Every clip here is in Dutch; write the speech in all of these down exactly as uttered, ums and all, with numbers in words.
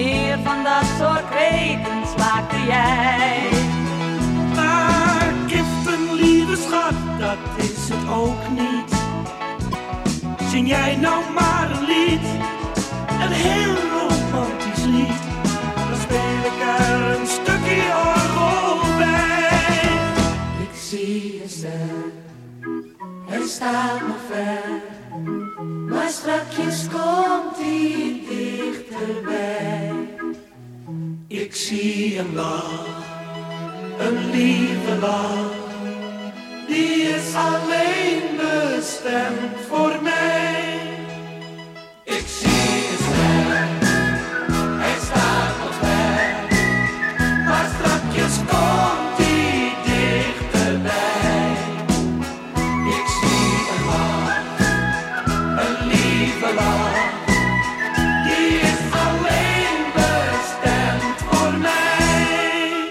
meer van dat soort kreten slaakte jij. Maar giften, lieve schat, dat is het ook niet. Zing jij nou maar een lied, een heel romantisch lied, dan speel ik er een stukje orgel bij. Ik zie een ster, hij staat nog ver, maar strakjes komt hij dichterbij. Ik zie een lach, een lieve lach, die is alleen bestemd voor mij. Ik zie een ster, hij staat nog ver, maar strakjes komt hij dichterbij. Ik zie een lach, een lieve lach, die is alleen bestemd voor mij.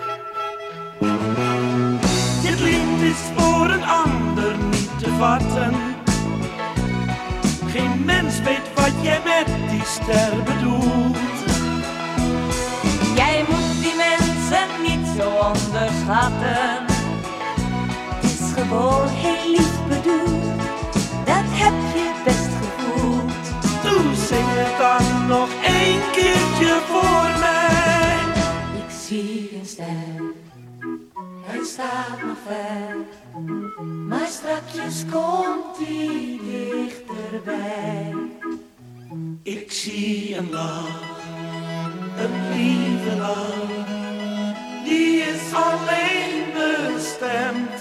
Dit lied is voor een ander niet te vatten. Geen mens weet wat jij met die ster bedoelt. Jij moet die mensen niet zo onderschatten. Het is gewoon heel lief bedoeld, dat heb je best gevoeld. Doe, zing het dan nog één keertje voor mij. Ik zie een ster, hij staat nog ver, maar strakjes komt hij dichterbij. Ik zie een lach, een lieve lach, die is alleen bestemd